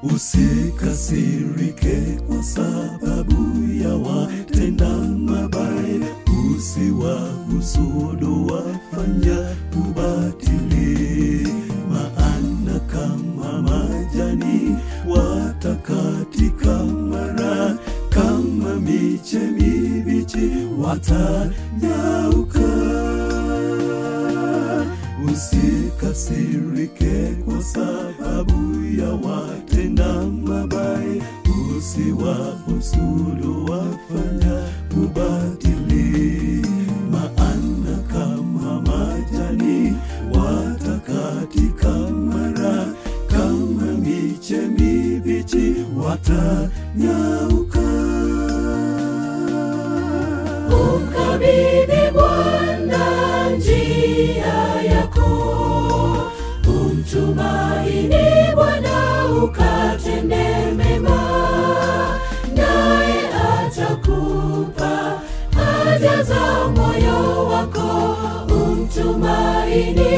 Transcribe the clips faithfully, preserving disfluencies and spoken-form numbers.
Usikasirike kwa sababu ya watenda mabaya, usiwahusudu wafanya ubatili, maana kama majani watakatika mara, kama miche mibichi watanyauka. Usikasirike kwa sababu ya watenda mabaya, usiwahusudu wafanya ubatili, maana kama majani watakatika mara, kama miche mibichi watanyauka. Umkabidhi Bwana njia yako, umtumaini Bwana ukatende mema, naye atakupa haja za moyo wako. Umtumaini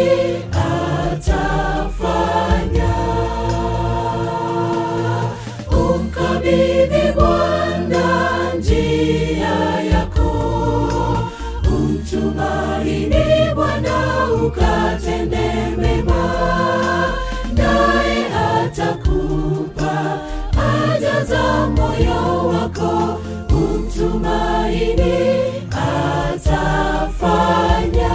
atafanya. Umkabidhi Bwana njia yako, umtumaini Bwana ukatende mema, naye atakupa haja za moyo wako. Umtumaini atafanya.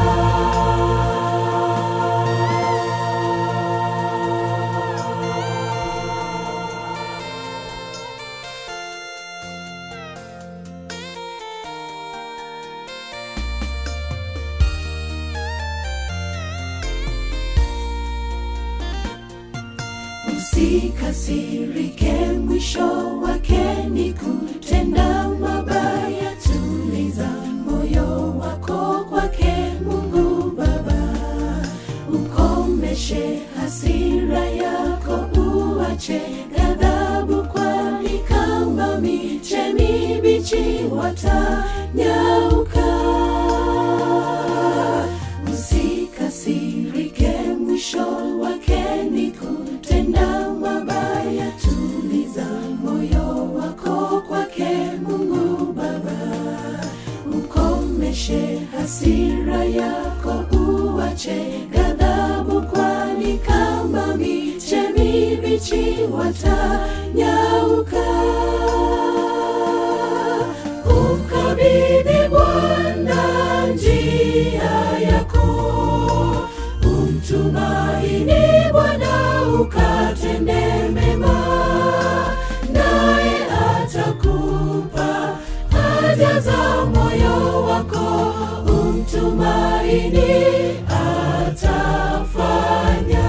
Usikasirike, mwisho wake ni kutenda mabaya. Tuliza moyo wako kwake Mungu Baba, ukomeshe hasira yako, uache ghadhabu, kwani kama miche mibichi watanyauka. Usikasirike, mwisho wake ni kutenda mabaya. Tuliza moyo wako kwake Mungu Baba, ukomeshe hasira yako, uache ghadhabu, kwani kama miche mibichi watanyauka. Umkabidhi Bwana njia yako, umtumaini Bwana ukatende mema, naye atakupa haja za moyo wako. Umtumaini atafanya.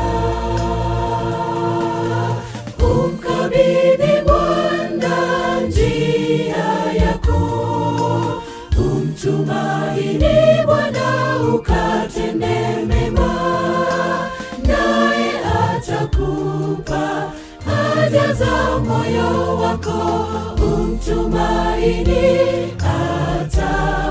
Umkabidhi Bwana njia yako, umtumaini Bwana ukatende mema, naye atakupa haja za moyo wako. Umtumaini atafanya.